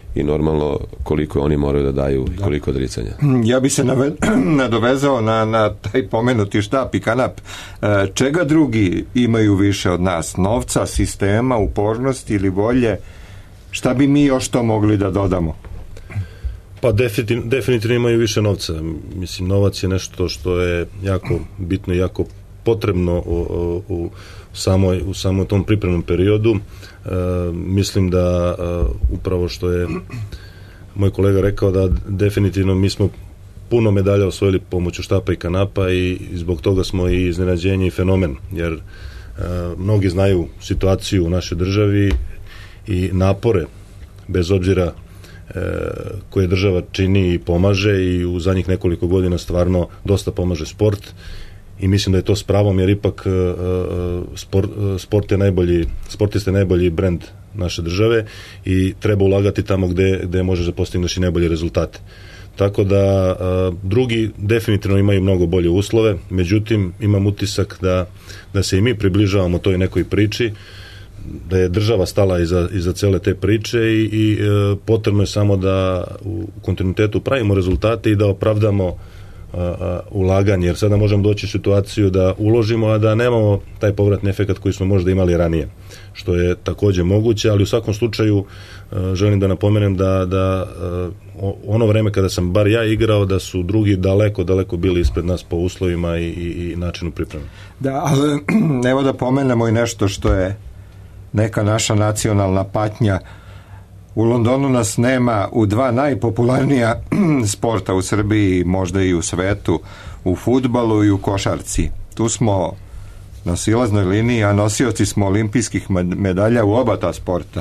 i normalno koliko oni moraju da daju i koliko odricanja. Ja bi se nave, nadovezao na, na taj pomenuti štap i kanap. E, čega drugi imaju više od nas? Novca, sistema, upornosti ili volje? Šta bi mi još to mogli da dodamo? Pa definitivno, definitivno imaju više novca. Mislim, novac je nešto što je jako bitno i jako potrebno u, u, u, samoj, u samom tom pripremnom periodu. E, mislim da e, upravo što je moj kolega rekao, da definitivno mi smo puno medalja osvojili pomoću štapa i kanapa i zbog toga smo i iznenađenje i fenomen, jer e, mnogi znaju situaciju u našoj državi i napore, bez obzira e, koje država čini i pomaže, i u zadnjih nekoliko godina stvarno dosta pomaže sport, i mislim da je to s pravom, jer ipak uh, sport, sport je najbolji, sportist je najbolji brend naše države i treba ulagati tamo gde, gde možeš da postigneš i najbolje rezultate. Tako da uh, drugi definitivno imaju mnogo bolje uslove, međutim imam utisak da, da se i mi približavamo toj nekoj priči, da je država stala iza, iza cele te priče i, i uh, potrebno je samo da u kontinuitetu pravimo rezultate i da opravdamo Uh, uh, ulaganje, jer sada možemo doći u situaciju da uložimo, a da nemamo taj povratni efekat koji smo možda imali ranije, što je takođe moguće, ali u svakom slučaju uh, želim da napomenem da, da uh, ono vreme kada sam bar ja igrao, da su drugi daleko, daleko bili ispred nas po uslovima i, i, i načinu pripreme. Da, ali evo da pomenemo i nešto što je neka naša nacionalna patnja. U Londonu nas nema u dva najpopularnija sporta u Srbiji, možda i u svetu, u fudbalu i u košarci. Tu smo na silaznoj liniji, a nosioci smo olimpijskih medalja u oba ta sporta.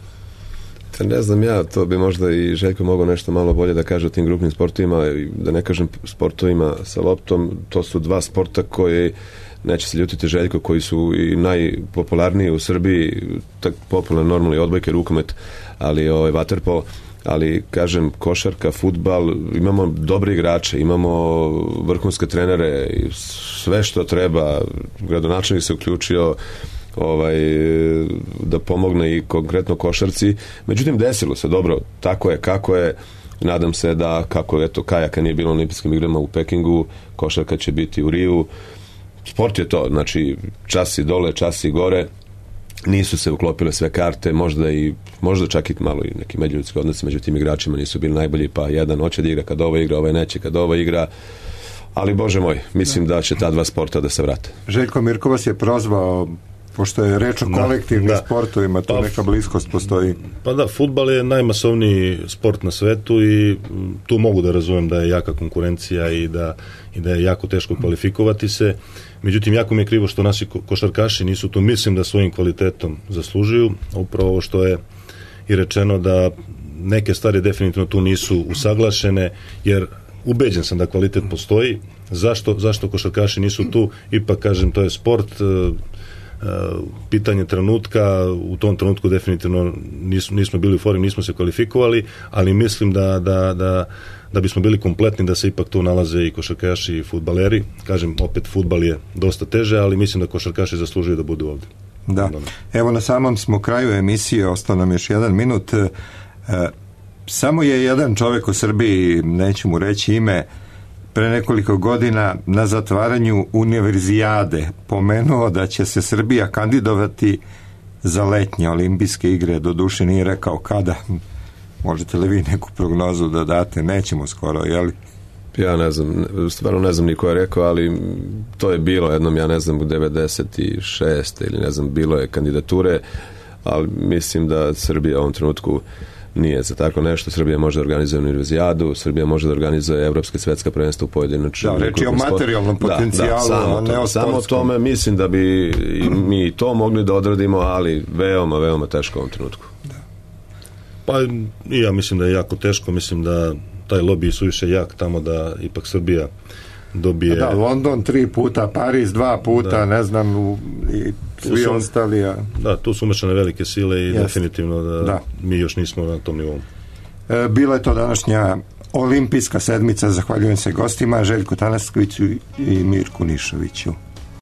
Ne znam ja, to bi možda i Željko mogao nešto malo bolje da kaže o tim grupnim sportovima, da ne kažem sportovima sa loptom. To su dva sporta koji, neće se ljutiti Željko, koji su i najpopularniji u Srbiji, tak popularno normalni odbojke, rukomet, ali ovaj vaterpolo, ali kažem košarka, fudbal, imamo dobre igrače, imamo vrhunske trenere, sve što treba. Gradonačelnik se uključio ovaj, da pomogne i konkretno košarci. Međutim, desilo se, dobro, tako je, kako je. Nadam se da, kako eto, kajaka nije bilo na olimpijskim igrama u Pekingu, košarka će biti u Riju. Sport je to, znači čas i dole, čas i gore. Nisu se uklopile sve karte, možda i možda čak i malo i neki međuljudski odnosi među tim igračima nisu bili najbolji, pa jedan hoće da igra kad ovo igra, ovaj neće kad ovo igra, ali bože moj, mislim da će ta dva sporta da se vrate. Željko Mirko vas je prozvao, pošto je reč o kolektivnim da, sportovima, to pa, neka bliskost postoji. Pa da, fudbal je najmasovniji sport na svetu i tu mogu da razumem da je jaka konkurencija i da, i da je jako teško kvalifikovati se. Međutim, jako mi je krivo što naši košarkaši nisu tu, mislim da svojim kvalitetom zaslužuju. Upravo ovo što je i rečeno, da neke stvari definitivno tu nisu usaglašene, jer ubeđen sam da kvalitet postoji. Zašto, zašto košarkaši nisu tu? Ipak, kažem, to je sport, pitanje trenutka, u tom trenutku definitivno nismo, nismo bili u formi, nismo se kvalifikovali, ali mislim da, da, da, da bismo bili kompletni, da se ipak tu nalaze i košarkaši i fudbaleri. Kažem, opet fudbal je dosta teže, ali mislim da košarkaši zaslužuju da budu ovde. Da. Evo, na samom smo kraju emisije, ostao nam još jedan minut. E, samo je jedan čovjek u Srbiji, neću mu reći ime, pre nekoliko godina na zatvaranju univerzijade pomenuo da će se Srbija kandidovati za letnje olimpijske igre. Doduše nije rekao kada. Možete li vi neku prognozu da date? Nećemo skoro, jeli? Ja ne znam, stvarno ne znam ni ko je rekao, ali to je bilo jednom, ja ne znam, u devedeset šeste ili ne znam, bilo je kandidature, ali mislim da Srbija u ovom trenutku nije za tako nešto. Srbija može da organizuje univerzijadu, Srbija može da organizuje evropske svetska prvenstva u pojedinačnim. Da, reći o materijalnom potencijalu, da, da, samo, a ne o samo tome mislim da bi i mi to mogli da odradimo, ali veoma, veoma teško u ovom trenutku. Da. Pa i ja mislim da je jako teško, mislim da taj lobby je suviše jak tamo da ipak Srbija dobije... Da, London tri puta, Pariz dva puta, da. Ne znam, u, i svi su, ostali. A... Da, tu su umešane velike sile i Jest. definitivno da, da mi još nismo na tom nivou. E, bila je to današnja olimpijska sedmica. Zahvaljujem se gostima Željku Tanaskoviću i Mirku Nišoviću.